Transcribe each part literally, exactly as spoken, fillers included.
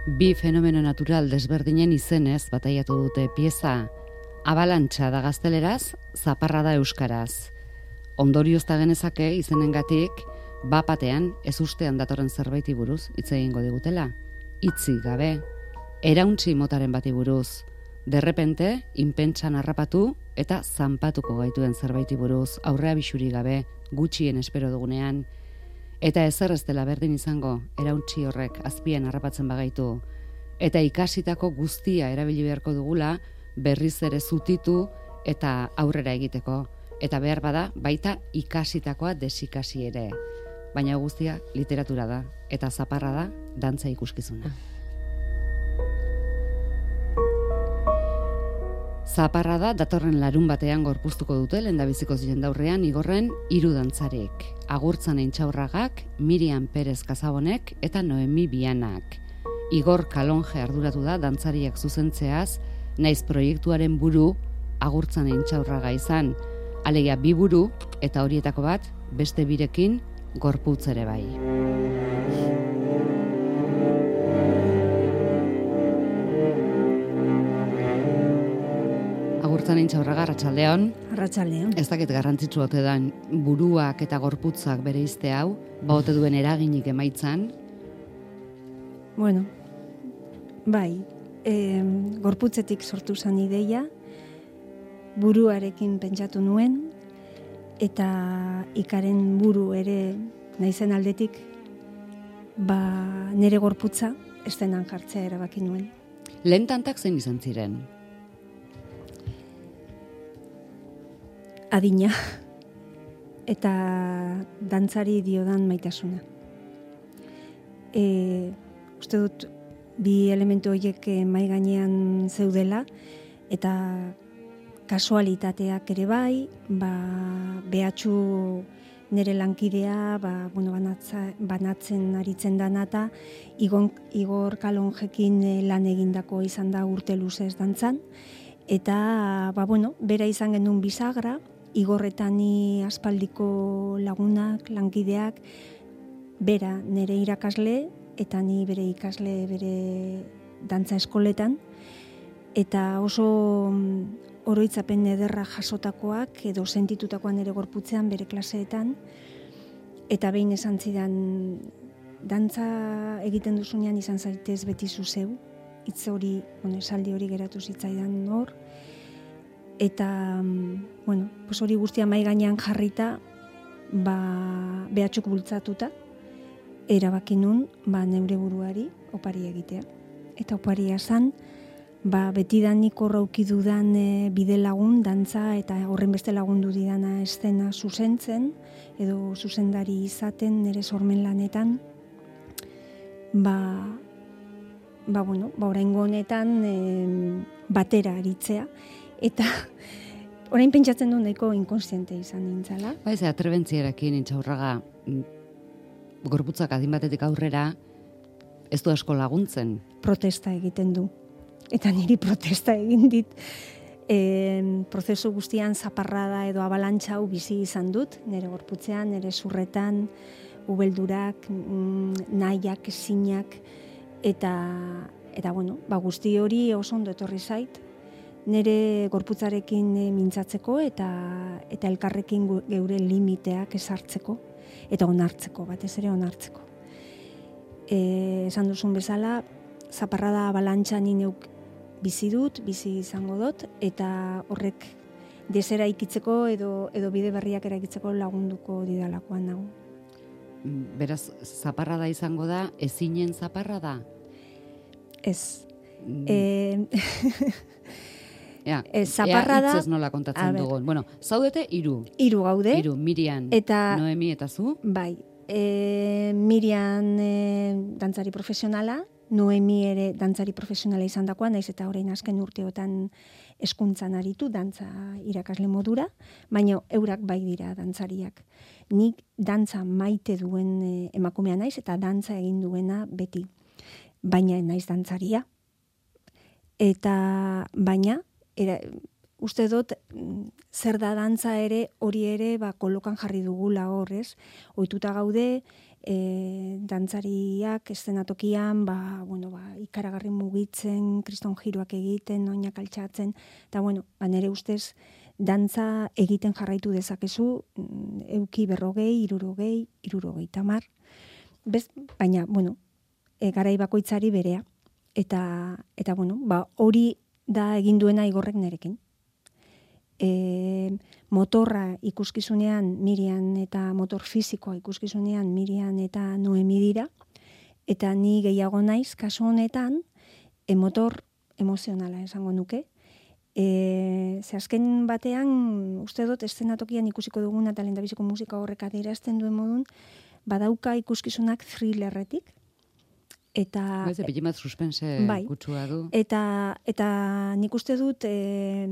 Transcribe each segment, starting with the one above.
Bi fenomeno natural desberdinen izenez bataiatu dute pieza. Abalantxa da gazteleraz, zaparra da euskaraz. Ondoriozta genezake izenengatik, bapatean ez ustean datorren zerbaiti buruz hitz egingo digutela. Hitzi gabe, erauntzi motaren bati buruz, derrepente, inpentsan harrapatu eta zanpatuko gaituen zerbaiti buruz, aurrea bisuri gabe, gutxien espero dugunean, eta ezer ez dela berdin izango, erauntzi horrek azpian harrapatzen bagaitu, eta ikasitako guztia erabili beharko dugula, berriz ere zutitu eta aurrera egiteko, eta behar bada baita ikasitakoa desikasi ere. Baina guztia literatura da, eta zaparra da dantza ikuskizuna. Zaparra da datorren larun batean gorpuztuko dute lehendabiziko jendaurrean igorren hiru dantzarik. Agurtzan Intxaurragak, Miriam Perez Kazabonek eta Noemi Bianak. Igor Kalonge arduratu da dantzariak zuzentzeaz, naiz proiektuaren buru Agurtzan Intxaurraga izan. Alegia bi buru eta horietako bat beste birekin gorputz ere bai. Agurtzan Intxaurraga, arratsaldeon. Arratsaldeon. Ez dakit garrantzitsu ote dan buruak eta gorputzak bereizte hau, ba ote duen eraginik emaitzan? Bueno, bai, e, gorputzetik sortu zan ideia, buruarekin pentsatu nuen, eta ikaren buru ere naizen aldetik, ba nire gorputza estenan jartzea erabaki nuen. Lehen tantak zein izan ziren? Adina eta dantzari diodan maitasuna. E, uste dut bi elementu horiek mai gainean zeudela eta kasualitateak ere bai, ba, behatxu nire lankidea, ba, bueno, banatza, banatzen aritzen danata, Igon, Igor Kalonjekin lan egindako izan da urte luzez dantzan, eta ba, bueno, bera izan genuen bisagra, Igorretani aspaldiko lagunak, lankideak, bera nire irakasle, eta ni bere ikasle bere dantza eskoletan, eta oso oroitzapen ederra jasotakoak edo sentitutakoan ere gorputzean bere klaseetan, eta behin esan zidan dantza egiten duzunean izan zaitez beti zuzeu, hitz hori, bueno, esaldi hori geratu zitzaidan hor, eta bueno, pues hori guztia mai gainean jarrita, ba, behatxuk bultzatuta, erabaki nun, ba, neure buruari opari egitea. Eta oparia zan, ba, betidanik horra uki dudan e, bide lagun, dantza, eta horren beste lagundu didana eszena zuzentzen, edo zuzendari izaten, nire sormen lanetan, ba, ba, bueno, ba, oraingo honetan e, batera aritzea, eta orain pentsatzen du nahiko inkonstiente izan nintzala. Ba, ez atrebentziarekin Intxaurraga gorputzak adin batetik aurrera ez du asko laguntzen. Protesta egiten du. Eta niri protesta egin dit. E, prozesu guztian zaparrada edo abalantxa hau bizi izan dut, nire gorputzean, nire zurretan, ubeldurak, nahiak, ezinak, eta, eta bueno, ba, guzti hori oso ondo etorri zait, nire gorputzarekin mintzatzeko eta, eta elkarrekin geure limiteak esartzeko, eta onartzeko, batez ere onartzeko. E, esan duzun bezala, zaparrada abalantxa ni neuk bizi dut, bizi izango dut, eta horrek desera ikitzeko edo, edo bide berriak eraikitzeko lagunduko didalakoan nago. Beraz, zaparrada izango da, ezinen zaparrada? Ez. Mm. E, Ja, e, zaparrada, ea hitzez nola kontatzen dugun. Bueno, zaudete hiru. Hiru gaude. Hiru, Miriam, eta, Noemi eta zu. Bai, e, Miriam e, dantzari profesionala, Noemi ere dantzari profesionala izan dakoa, naiz eta orain azken urteotan hezkuntzan aritu, dantza irakasle modura, baina eurak bai dira dantzariak. Nik dantza maite duen e, emakumea naiz eta dantza egin duena beti. Baina naiz dantzaria. Eta baina, Era, uste dut, zer da dantza ere, hori ere, ba, kolokan jarri dugula horrez. Ohituta gaude, e, dantzariak eszenatokian, ba, bueno, ba, ikaragarri mugitzen, kriston jiroak egiten, oinak altxatzen, eta bueno, ba, nire ustez, dantza egiten jarraitu dezakezu, euki berrogei, irurogei, irurogei tamar, bez, baina, bueno, e, garai bakoitzari berea, eta, eta bueno, ba, hori da egin duena Igorrek nerekin. E, motorra ikuskizunean Mirian eta motor fisikoa ikuskizunean Mirian eta Noemi dira, eta ni gehiago naiz, kasu honetan, e, motor emozionala esango nuke. E, ze azken batean, uste dut, eszenatokian ikusiko duguna eta lehendabiziko musika horrek adierazten duen modun, badauka ikuskizunak thrillerretik, eta... Baiz, epilin bat suspense bai, kutsua du. Eta, eta nik uste dut, e,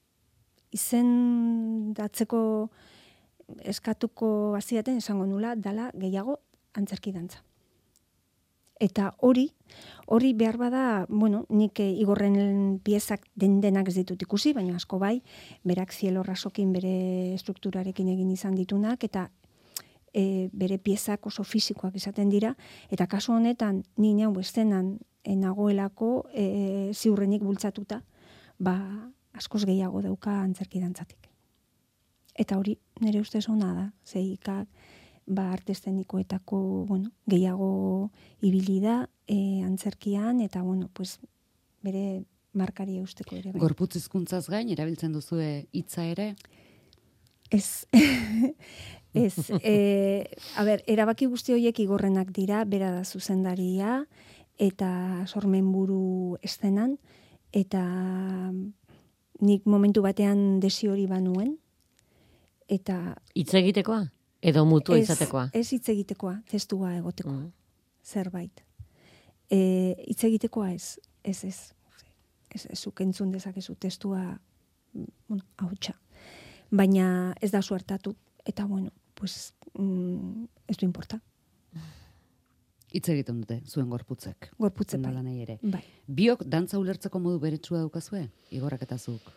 izen datzeko eskatuko hasiaten esango nula, dala gehiago antzerki dantza. Eta hori, hori behar bada, bueno, nik Igorren piezak den denak ez ditut ikusi, baina asko bai, berak Cielo Rasokin bere estrukturarekin egin izan ditunak, eta e, bere piezak oso fisikoak izaten dira, eta kasu honetan, ni neu estenan nagoelako e, ziurrenik bultzatuta, ba, askoz gehiago dauka antzerki dantzatik. Eta hori nire ustez ona da, zeikak, ba, arte eszenikoetako, bueno, gehiago ibili da e, antzerkian, eta, bueno, pues, bere markari eusteko ere. Bai. Gorputz hizkuntzaz gain, erabiltzen duzue hitza ere? Ez. Ez. E, a ber, erabaki guzti horiek Igorrenak dira, bera da zuzendaria, eta sormenburu eszenan, eta nik momentu batean desi hori banuen, eta... Hitz egitekoa? Edo mutua izatekoa? Ez hitz egitekoa, testua egotekoa. Mm. Zerbait. E, hitz egitekoa ez, ez, ez. Ez, ez zuk entzun dezakezu testua, bueno, hautsa. Baina ez da suertatu, eta bueno, pues, mm, ez du importa. Hitz egiten dute, zuen gorputzek. Gorputzek bai. Nahi ere. Bai. Biok dantza ulertzeko modu beretsua daukazue? Igorrak eta zuk?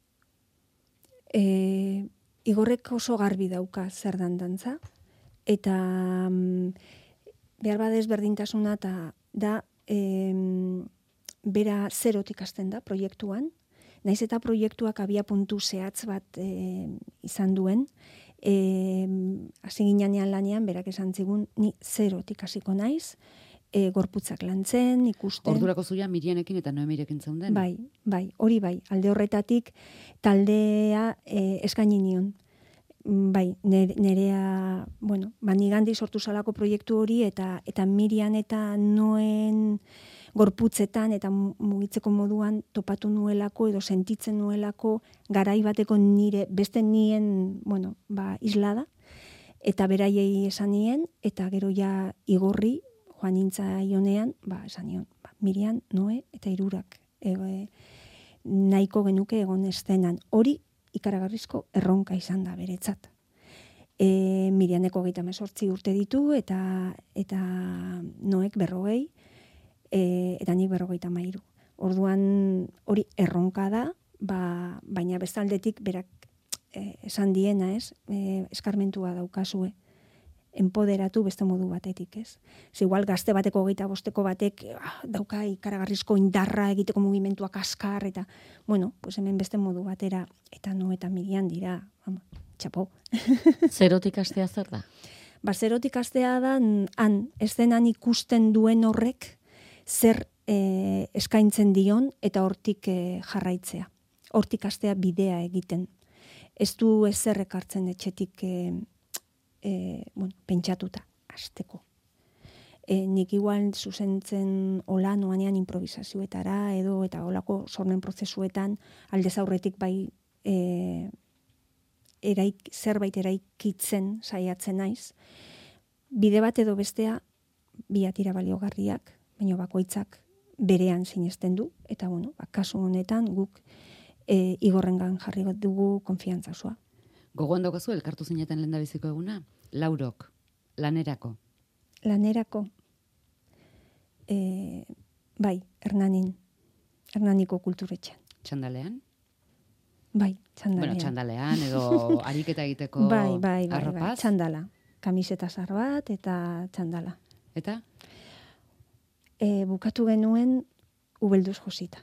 E, Igorrek oso garbi dauka zer dan dantza, eta mm, behar badez berdintasuna eta da e, bera zerotik hasten da proiektuan, naiz eta proiektuak abia puntu zehatz bat e, izan duen, e, hasi ginean lanean, berak esan zigun, ni zerotik hasiko naiz, e, gorputzak lantzen, ikusten. Ordurako zuia Mirianekin eta Noemirekin zeunden? Bai, bai, hori bai, alde horretatik taldea e, eskaini nion. Bai, nerea, bueno, banigandi sortu salako proiektu hori, eta eta Mirian eta Noen gorputzetan eta mugitzeko moduan topatu nuelako edo sentitzen nuelako garai bateko nire, beste nien, bueno, ba, islada, eta beraiei esan nien, eta gero ja Igorri, joan nintza ionean, ba, esan nion, ba, Mirian, Noe eta hirurak e, nahiko genuke egon eszenan. Hori ikaragarrizko erronka izan da beretzat. E, Mirianeko geita mesortzi urte ditu, eta eta Noek berrogei, e, eta nik berrogeita mairu. Orduan hori erronka da, ba, baina bestaldetik berak e, esan diena, ez, e, eskarmentua daukazue, enpoderatu beste modu batetik, ez. Ez igual gazte bateko geita bosteko batek ah, dauka ikaragarrizko indarra egiteko mugimentuak askar, eta, bueno, pues hemen beste modu batera, eta No eta Mirian dira, ama, txapo. Zerotik astea zer da? Ba, zerotik astea da, han, eszenan ikusten duen horrek, zer e, eskaintzen dion, eta hortik e, jarraitzea. Hortik astea bidea egiten. Ez du ezer ekartzen etxetik e, E, bueno, pentsatuta, hasteko. E, nik igual zuzentzen hola noanean improvisazioetara edo eta holako sormen prozesuetan aldez aurretik bai e, eraik, zerbait eraikitzen saiatzen naiz. Bide bat edo bestea bi atira baliogarriak, baina bakoitzak berean sinesten du, eta bueno, ba, kasu honetan guk e, Igorrengan jarri dugu konfiantzasua. Gogoan daukazu elkartu zineten lehendabiziko eguna? Laurok, lanerako? Lanerako? E, bai, Hernanin. Hernaniko kulturetxean. Txandalean? Bai, txandalean. Bueno, txandalean edo ariketa egiteko bai, bai, bai, arropaz? Bai, txandala. kamiseta zar bat eta txandala. Eta? E, bukatu genuen ubelduz josita.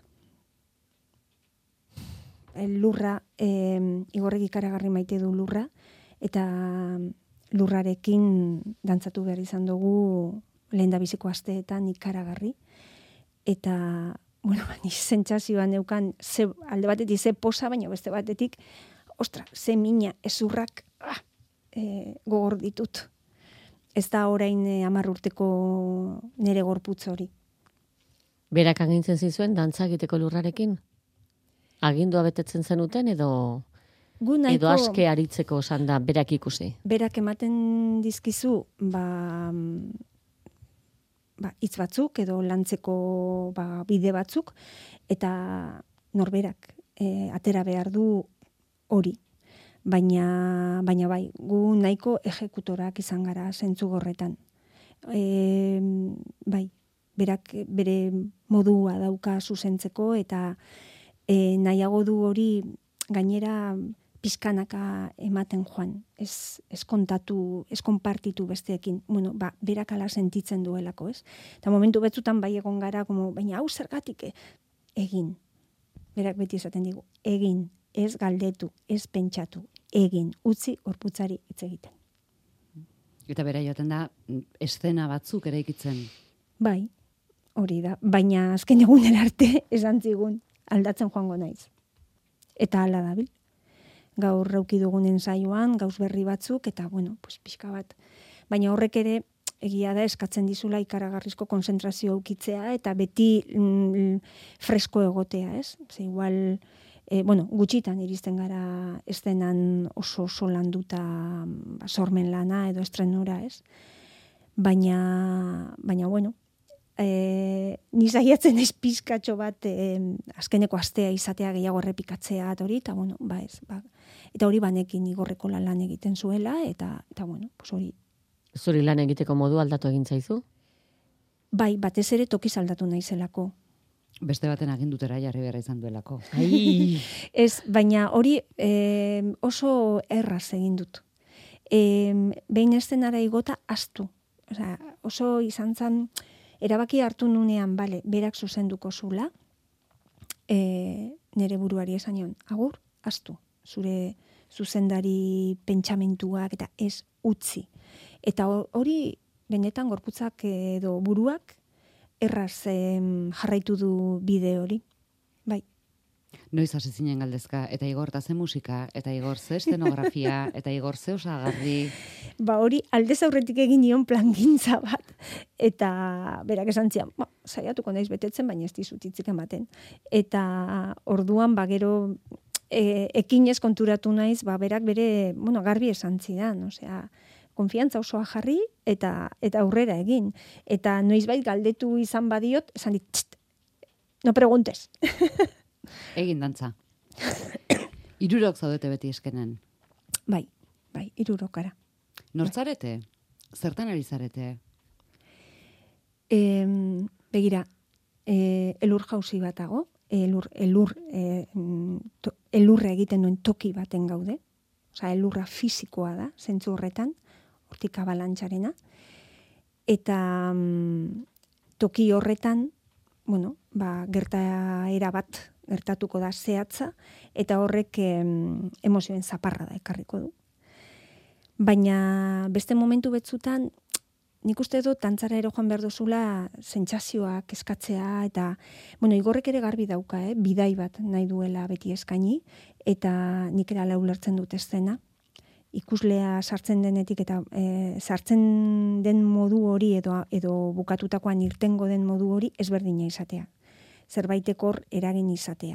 El lurra, e, Igorrek ikaragarri maite du lurra, eta lurrarekin dantzatu behar izan dugu lehen da biziko asteetan ikaragarri. Eta, bueno, ni sentsazioan neukan, ze, alde batetik ze posa, baina beste batetik, ostra, ze mina, ezurrak, ah, e, gogor ditut. Ez da orain e, hamar urteko nere gorputz hori. Berak agintzen zizuen dantza egiteko lurrarekin? Agindua betetzen zenuten edo nahiko, edo aske aritzeko osan da berak ikusi? Berak ematen dizkizu, ba, ba, hitz batzuk edo lantzeko ba, bide batzuk, eta norberak e, atera behar du hori. Baina, baina bai, gu nahiko ejekutorak izan gara zentzu gorretan. E, bai, berak bere modua dauka zuzentzeko eta e, nahiago du hori gainera pizkanaka ematen joan. Ez, ez kontatu, ez konpartitu besteekin. Bueno, ba, berak ala sentitzen duelako, ez? Eta momentu betzutan bai egon gara, como, baina hau zergatik egin. Berak beti esaten digu, egin. Ez galdetu, ez pentsatu, egin, utzi gorputzari hitz egiten. Eta bera joaten da, eszena batzuk eraikitzen. Bai, hori da. Baina azken egunen arte esan zigun aldatzen joango naiz. Eta hala dabil. Gaur rauki dugunen saioan, gauz berri batzuk, eta bueno, pues, pixka bat. Baina horrek ere, egia da eskatzen dizula ikaragarrizko konzentrazio aukitzea, eta beti mm, fresko egotea, ez? Ze igual... E, bueno, gutxitan iristen gara estenan oso oso landuta ba, sormen lana edo estrenora, ez? Baina, baina bueno, e, ni saiatzen ez pizkatxo bat e, azkeneko astea izatea gehiago errepikatzea eta hori, eta bueno, ba ez, ba, eta hori banekin Igorreko lan egiten zuela, eta, eta bueno, pues hori. Zuri lan egiteko modu aldatu egin zaizu? Bai, batez ere tokiz aldatu naizelako. Beste baten agindutera jarri beharra izan duelako. Ai. Ez, baina hori e, oso erraz egin dut. E, behin estenara igota astu. Osea, oso izan zen, erabaki hartu nunean, bale, berak zuzenduko zula, e, nire buruari esan nion, agur, astu. Zure zuzendari pentsamentuak eta ez utzi. Eta hori benetan gorputzak edo buruak erraz em, jarraitu du bide hori. Bai. Noiz hasi zinen galdezka, eta Igor ta ze musika, eta Igor ze estenografia, eta Igor ze osagarri. Ba hori aldez aurretik egin nion plangintza bat, eta berak esan zian, ba, saiatuko naiz betetzen, baina ez dizut hitzik ematen. Eta orduan, ba gero, e, ekinez konturatu naiz, ba berak bere, bueno, garbi esan zidan, osea, konfiantza osoa jarri eta eta aurrera egin. Eta noizbait galdetu izan badiot, esan dit, txt, no preguntes. Egin dantza. Hirurok zaudete beti eskenen. Bai, bai, hirurokara. Nortzarete? Zertan ari zarete? E, begira, e, elur jauzi bat dago, elur, elur, e, to, elurra egiten duen toki baten gaude, osea, elurra fisikoa da, zentzu horretan, hortik abalantxarena, eta mm, toki horretan, bueno, ba, gertaera bat gertatuko da zehatza, eta horrek em, emozioen zaparra da ekarriko du. Baina beste momentu betzutan, nik uste dut tantzara ero joan behar duzula sentsazioak eskatzea, eta, bueno, Igorrek ere garbi dauka, eh? Bidai bat nahi duela beti eskaini, eta nik ere ala ulertzen dut eszena, ikuslea sartzen denetik eta e, sartzen den modu hori edo edo bukatutakoan irtengo den modu hori ezberdina izatea. Zerbaitek hor eragin izatea.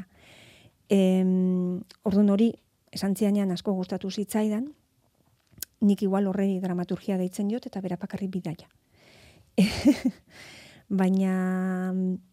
Em, orduan hori esan zianean asko gustatu zitzaidan, nik igual horrei dramaturgia deitzen diot eta bera bakarrik bidaia. Baina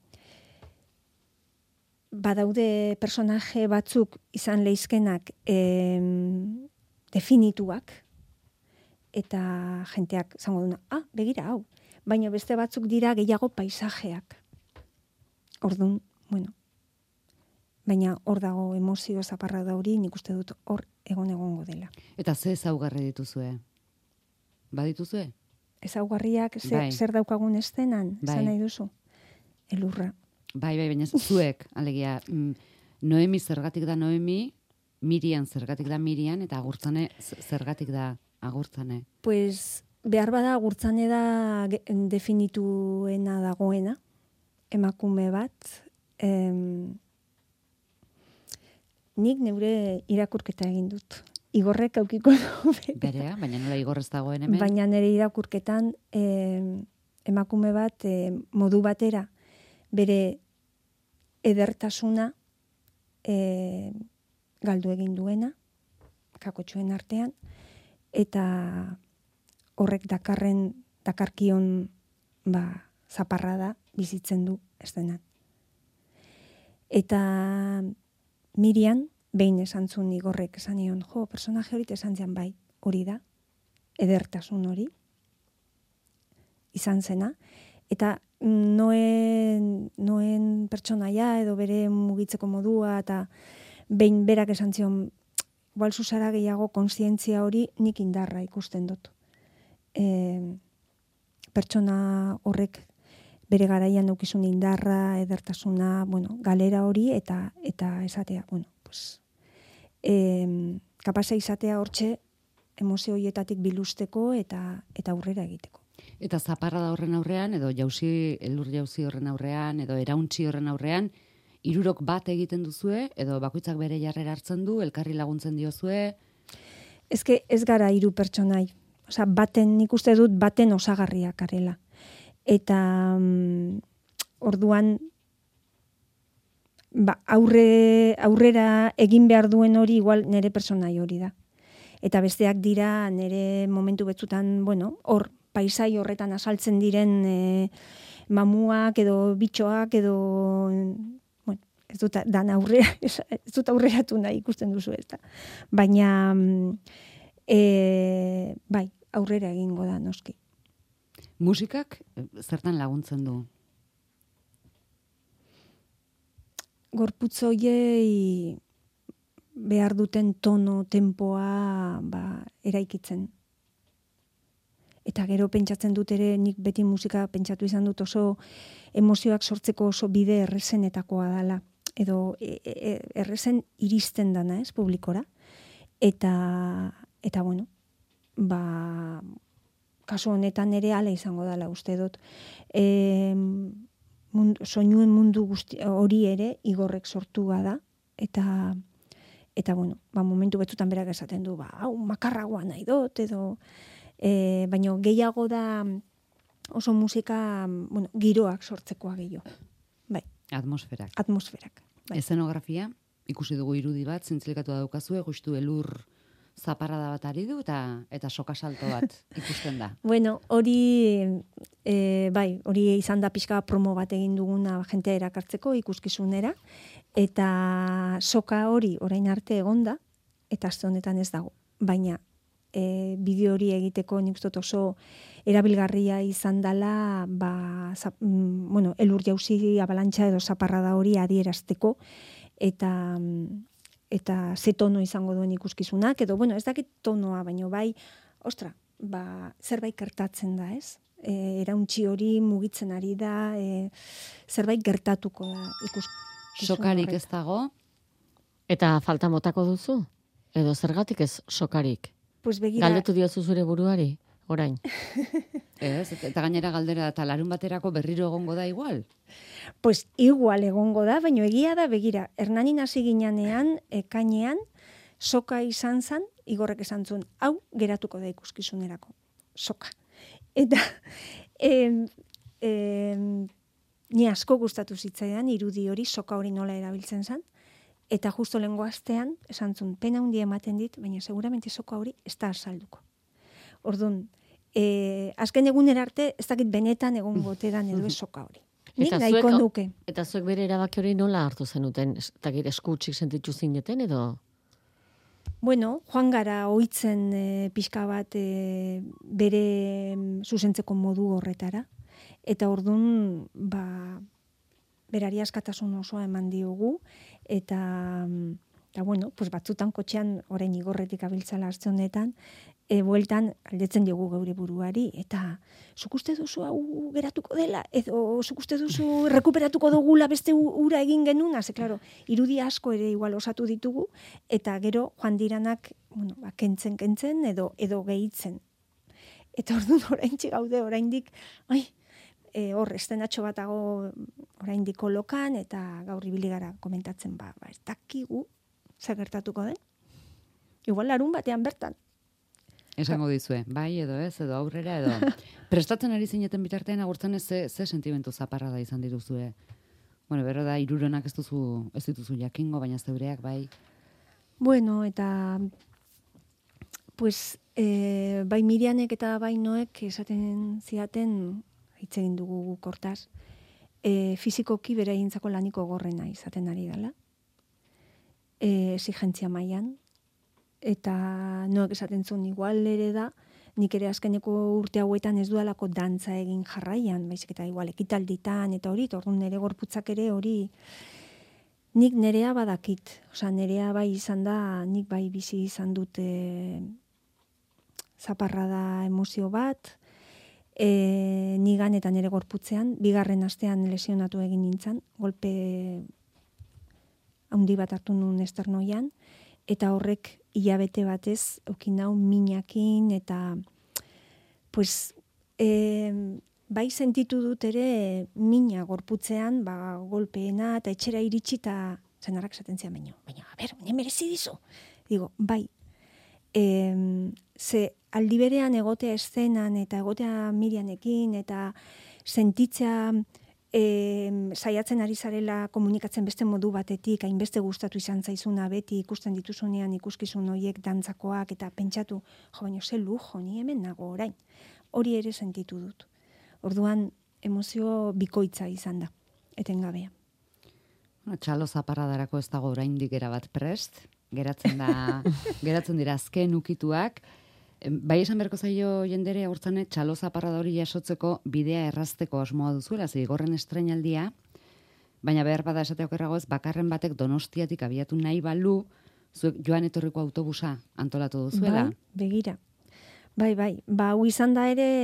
badaude personaje batzuk izan leizkenak em, definituak, eta jenteak zango duna, ah, begira hau, baina beste batzuk dira gehiago paisajeak. Orduan, bueno, baina hor dago emozio zaparra da hori, nik uste dut hor egon egongo dela. Eta ze ezaugarri dituzue? badituzue? Ezaugarriak zer, bai. zer daukagun estenan, bai. Zan nahi duzu? Elurra. Bai, bai, baina zuek, alegia, Noemi zergatik da Noemi, Mirian zergatik da Mirian, eta Agurtzane zergatik da Agurtzane? Pues, behar bada Agurtzane da definituena dagoena, emakume bat, em, nik neure irakurketa egin dut. Igorrek aukiko du. Berea, baina nola Igor ez dagoen hemen? Baina nire irakurketan em, emakume bat em, modu batera bere edertasuna e, galdu egin duena, kakotxoen artean, eta horrek dakarren, dakarkion ba, zaparra da bizitzen du estenan. Eta Mirian, behin esan zuen Igorrek esan nion, jo, personaje hori esan zian bai, hori da, edertasun hori, izan zena, eta noen, noen pertsonaia edo bere mugitzeko modua, eta behin berak esan zion, igual zuzara gehiago konsientzia hori nik indarra ikusten dut. E, pertsona horrek bere garaian eukizun indarra, edertasuna, bueno, galera hori, eta eta esatea, bueno, pues, e, kapasa izatea hortxe emozio horietatik bilusteko eta eta aurrera egiteko. Eta zaparra da horren aurrean, edo jauzi, elur jauzi horren aurrean, edo erauntzi horren aurrean, hirurok bat egiten duzue, edo bakoitzak bere jarrera hartzen du, elkarri laguntzen diozue? Ezke ez gara hiru pertsonai. Osea, baten, nik uste dut, baten osagarriak arela. Eta um, orduan ba, aurre, aurrera egin behar duen hori igual nire personai hori da. Eta besteak dira nire momentu betzutan, bueno, hor, paisai horretan asaltzen diren e, mamuak edo bitxoak edo, bueno, ez dut dan aurrera, ez dut aurreratu nahi ikusten duzu ez da. Baina, e, bai, aurrera egingo da, noski. Musikak zertan laguntzen du? Gorputzoiei behar duten tono, tempoa ba, eraikitzen. Eta gero pentsatzen dut ere, nik beti musika pentsatu izan dut oso emozioak sortzeko oso bide errezenetakoa dela. Edo e, e, errezen iristen dana, ez, publikora. Eta, eta bueno, ba, kasu honetan ere ala izango dela uste dut. E, mundu, soinuen mundu guzti, hori ere Igorrek sortua da. Eta, eta bueno, ba, momentu betzutan berak esaten du, ba, hau makarragoa nahi dut, edo... E, baina gehiago da oso musika, bueno, giroak sortzekoa gehiago. Bai. Atmosferak. Atmosferak. Bai. Eszenografia, ikusi dugu irudi bat, zintzilikatu daukazue, justu elur zaparrada bat ari du, eta, eta sokasalto bat ikusten da. Bueno, hori, e, bai, hori izan da pixka promo bat egin duguna jentea erakartzeko ikuskizunera, eta soka hori orain arte egonda, eta aste honetan ez dago, baina E, bideo hori egiteko nik uste oso erabilgarria izan dela, ba, zap, mm, bueno, elur jauzi abalantxa edo zaparrada hori adierazteko, eta eta ze tono izango duen ikuskizunak, edo, bueno, ez dakit tonoa, baino bai, ostra, ba, zerbait gertatzen da, ez? E, erauntzi hori mugitzen ari da, e, zerbait gertatuko da ikuskizun sokarik ez dago? Eta falta motako duzu? Edo zergatik ez sokarik? Pues begira... Galdetu diozu zure buruari, orain. Ez, eta gainera galdera eta larun baterako berriro egongo da igual? Pues igual egongo da, baina egia da, begira, Hernanin hasi ginean, ekainean, soka izan zan, Igorrek esan zuen, hau geratuko da ikuskizunerako. Soka. Eta, em, em, ni asko gustatu zitzaidan, irudi hori, soka hori nola erabiltzen zan, eta justo lehengo astean, esan zuen, pena handia ematen dit, baina seguramente soka hori ez da azalduko. Orduan, e, azken egunera arte, ez dakit benetan egon gotedan edo ez soka hori. Nik nahiko nuke. Eta zuek bere erabaki hori nola hartu zenuten? Eta gire eskutsik sentitu zineten edo? Bueno, joan gara ohitzen e, pixka bat e, bere zuzentzeko modu horretara. Eta orduan, ba... berari askatasun osoa eman diogu, eta, eta bueno, pues batzutan kotxean, orain Igorretik abiltzala hartze honetan, e, bueltan aldetzen dugu geure buruari, eta zuk uste duzu hau geratuko dela, edo zuk uste duzu rekuperatuko dugula beste ura egin genuna, ze, klaro, irudi asko ere igual osatu ditugu, eta gero joan diranak, bueno, ba, kentzen, kentzen, edo, edo gehitzen. Eta orduan oraintxe gaude, oraindik, ai, e, hor, estenatxo batago oraindik kolokan, eta gaur ibili gara komentatzen, ba, ba ez dakigu zer gertatuko den. Igual larun batean bertan. Esango dizue, bai edo ez, edo aurrera, edo. Prestatzen ari zineten bitartean agurtzen ez ze, ze sentimentu zaparra da izan dituzue. Bueno, bero da, irurenak ez duzu, ez dituzu jakingo, baina zeureak, bai. Bueno, eta pues, e, bai Mirianek eta bai Noek esaten ziaten, hitz egin dugu kortaz, e, fizikoki bere egintzako laniko gorrena izaten ari dela. E, exigentzia mailan, eta Noek esaten zuen igual ere da, nik ere azkeneko urte hauetan ez dualako dantza egin jarraian, baizik eta igual ekitalditan eta hori, orduan nere gorputzak ere hori, nik nerea badakit, osea nerea bai izan da, nik bai bizi izan dute zaparra da emozio bat, e, nigan eta nere gorputzean, bigarren astean lesionatu egin nintzen, golpe handi bat hartu nun esternoian, eta horrek hilabete batez eukin nau minakin, eta pues, e, bai sentitu dut ere mina gorputzean, ba, golpeena, eta etxera iritsi, eta zenarrak esaten zian baino. Baina, a ber, ne merezi dizu. Digo, bai, e, ze aldi berean egotea eszenan, eta egotea Mirianekin, eta sentitzea E, saiatzen ari zarela komunikatzen beste modu batetik, hainbeste gustatu izan zaizuna beti ikusten dituzunean ikuskizun horiek dantzakoak, eta pentsatu, jo, baino ze lujo, ni hemen nago orain. Hori ere sentitu dut. Orduan, emozio bikoitza izan da, etengabea. Bueno, txalo zaparradarako ez dago oraindik erabat prest, geratzen da, geratzen dira azken ukituak. Bai esan berko zaio jendere agurtzane txalo zaparrada hori jasotzeko bidea errazteko asmoa duzuela, zigorren estrenaldia, baina behar bada esate okerrago ez, bakarren batek Donostiatik abiatu nahi balu, zuek joan etorriko autobusa antolatu duzuela. Bai, begira. Bai, bai, ba, hu izan da ere,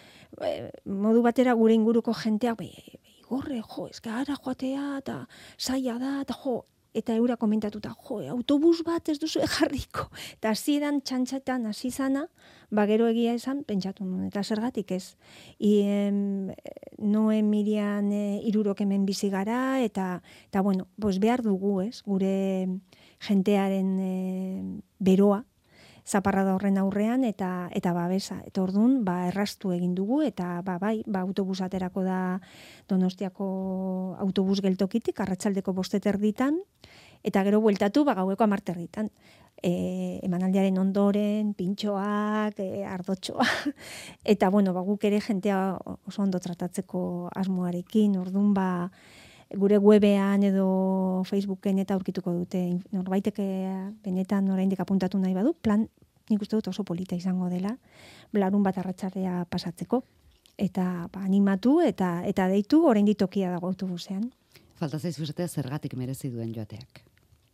modu batera gure inguruko jenteak, bai, igorre, jo, ez gara joatea, eta saia da, eta jo, eta eura komentatuta, jo, autobus bat ez duzu jarriko. Eta hasieran txantxetan hasi zana, ba gero egia esan pentsatu nuen, eta zergatik ez. I, em, Noe Mirian e, irurok hemen bizi gara, eta, eta bueno, pues behar dugu, ez, gure jentearen e, beroa, zaparrada horren aurrean, eta eta babesa. Eta orduan, ba, erraztu egin dugu, eta ba, bai, ba, autobus aterako da Donostiako autobus geltokitik, arratsaldeko bostet erditan, eta gero bueltatu, ba, gaueko amart erditan. E, emanaldiaren ondoren, pintxoak, e, ardotxoa, eta bueno, ba, guk ere jentea oso ondo tratatzeko asmoarekin, orduan, ba, gure webean edo Facebooken eta aurkituko dute. Norbaitek benetan oraindik apuntatu nahi badu, plan nik uste dut oso polita izango dela, larun bat arratsaldea pasatzeko. Eta ba, animatu eta eta deitu oraindik tokia dago autobusean. Falta zaizu esatea zergatik merezi duen joateak.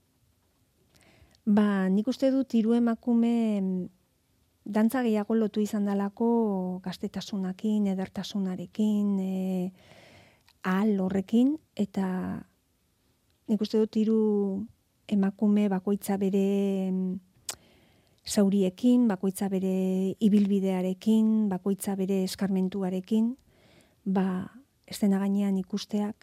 Ba, nik uste dut hiru emakume dantza gehiago lotu izan dalako gaztetasunakin, edertasunarekin, e, ahal horrekin, eta nik uste dut hiru emakume bakoitza bere zauriekin, bakoitza bere ibilbidearekin, bakoitza bere eskarmentuarekin, ba, estena gainean ikusteak,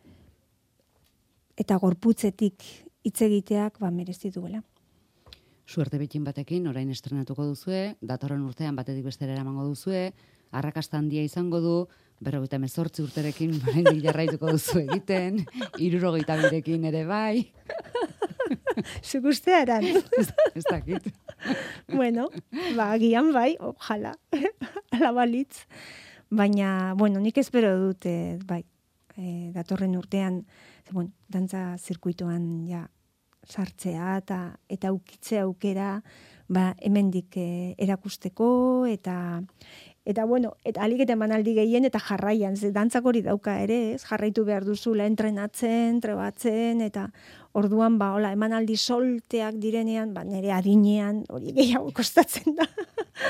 eta gorputzetik hitz egiteak, ba, merezi duela. Suerte bitin batekin, orain estrenatuko duzue, datorren urtean batetik bestera eramango duzue, arrakasta handia izango du, berrogeita hemezortzi urterekin oraindik jarraituko duzu egiten, hirurogeita birekin ere bai. Zuk ustearan. Ez dakit. Bueno, ba, agian bai, ojala, ala balitz. Baina, bueno, nik espero dute, bai, e, datorren urtean, bueno, dantza zirkuituan ja sartzea eta eta ukitzea aukera, ba, hemendik e, erakusteko eta eta bueno, eta alik eta emanaldi gehien eta jarraian, ze dantzak hori dauka ere, ez? Jarraitu behar duzula entrenatzen, trebatzen eta orduan ba hola emanaldi solteak direnean, ba nere adinean hori gehiago kostatzen da.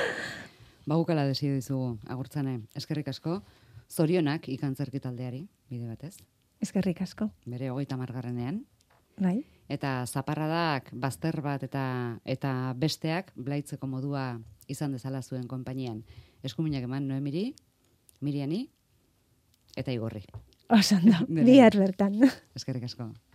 Bagukala desio dizugu, agurtzane. Eskerrik asko, zorionak ikantzerki taldeari, bide batez. Eskerrik asko. Bere hogeita margarrenean. Bai. Eta zaparradak, bazter bat eta eta besteak, blaitzeko modua izan dezala zuen konpainian. Eskuminak eman Noemiri, Miriani, eta Igorri. Osan da, bihar bertan. Eskerrik asko.